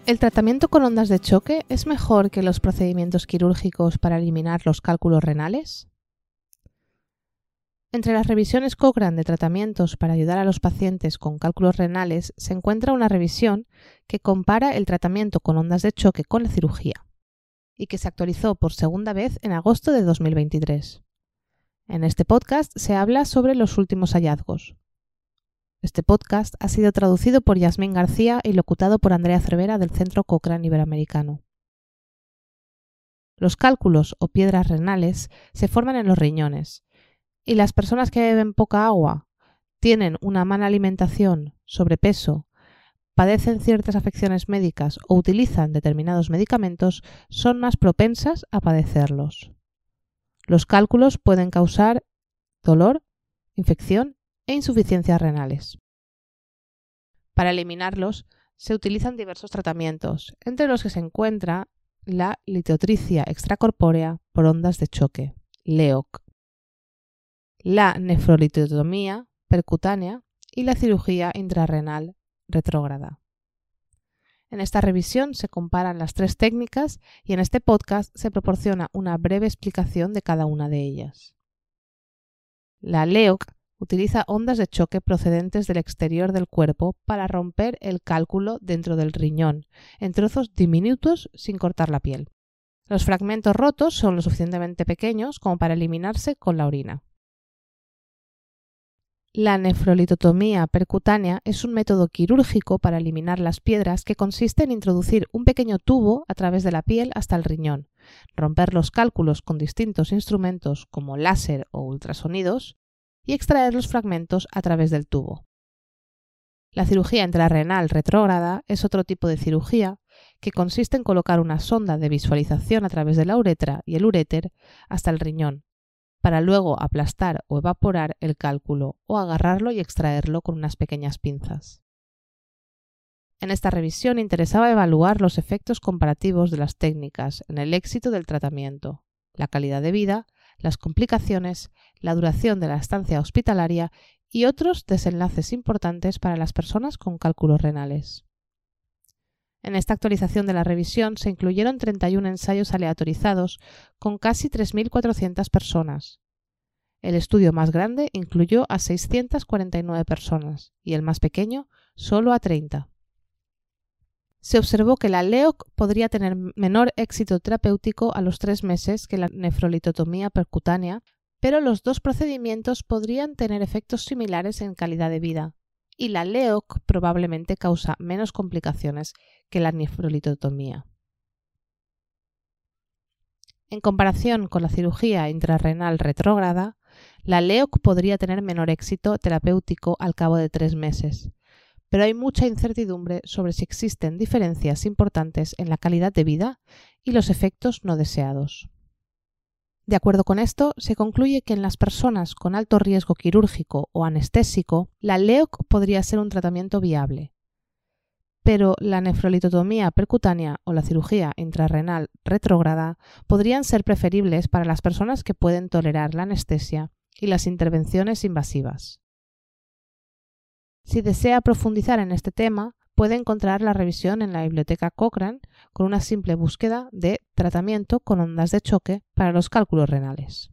¿El tratamiento con ondas de choque es mejor que los procedimientos quirúrgicos para eliminar los cálculos renales? Entre las revisiones Cochrane de tratamientos para ayudar a los pacientes con cálculos renales se encuentra una revisión que compara el tratamiento con ondas de choque con la cirugía y que se actualizó por segunda vez en agosto de 2023. En este podcast se habla sobre los últimos hallazgos. Este podcast ha sido traducido por Yasmín García y locutado por Andrea Cervera del Centro Cochrane Iberoamericano. Los cálculos o piedras renales se forman en los riñones y las personas que beben poca agua, tienen una mala alimentación, sobrepeso, padecen ciertas afecciones médicas o utilizan determinados medicamentos son más propensas a padecerlos. Los cálculos pueden causar dolor, infección e insuficiencias renales. Para eliminarlos se utilizan diversos tratamientos, entre los que se encuentra la litotricia extracorpórea por ondas de choque, LEOC, la nefrolitotomía percutánea y la cirugía intrarrenal retrógrada. En esta revisión se comparan las tres técnicas y en este podcast se proporciona una breve explicación de cada una de ellas. La LEOC utiliza ondas de choque procedentes del exterior del cuerpo para romper el cálculo dentro del riñón, en trozos diminutos sin cortar la piel. Los fragmentos rotos son lo suficientemente pequeños como para eliminarse con la orina. La nefrolitotomía percutánea es un método quirúrgico para eliminar las piedras que consiste en introducir un pequeño tubo a través de la piel hasta el riñón, romper los cálculos con distintos instrumentos como láser o ultrasonidos y extraer los fragmentos a través del tubo. La cirugía intrarrenal retrógrada es otro tipo de cirugía que consiste en colocar una sonda de visualización a través de la uretra y el uréter hasta el riñón, para luego aplastar o evaporar el cálculo o agarrarlo y extraerlo con unas pequeñas pinzas. En esta revisión interesaba evaluar los efectos comparativos de las técnicas en el éxito del tratamiento, la calidad de vida, las complicaciones, la duración de la estancia hospitalaria y otros desenlaces importantes para las personas con cálculos renales. En esta actualización de la revisión se incluyeron 31 ensayos aleatorizados con casi 3.400 personas. El estudio más grande incluyó a 649 personas y el más pequeño solo a 30. Se observó que la LEOC podría tener menor éxito terapéutico a los 3 meses que la nefrolitotomía percutánea, pero los dos procedimientos podrían tener efectos similares en calidad de vida, y la LEOC probablemente causa menos complicaciones que la nefrolitotomía. En comparación con la cirugía intrarrenal retrógrada, la LEOC podría tener menor éxito terapéutico al cabo de 3 meses, pero hay mucha incertidumbre sobre si existen diferencias importantes en la calidad de vida y los efectos no deseados. De acuerdo con esto, se concluye que en las personas con alto riesgo quirúrgico o anestésico, la LEOC podría ser un tratamiento viable, pero la nefrolitotomía percutánea o la cirugía intrarrenal retrógrada podrían ser preferibles para las personas que pueden tolerar la anestesia y las intervenciones invasivas. Si desea profundizar en este tema, puede encontrar la revisión en la biblioteca Cochrane con una simple búsqueda de tratamiento con ondas de choque para los cálculos renales.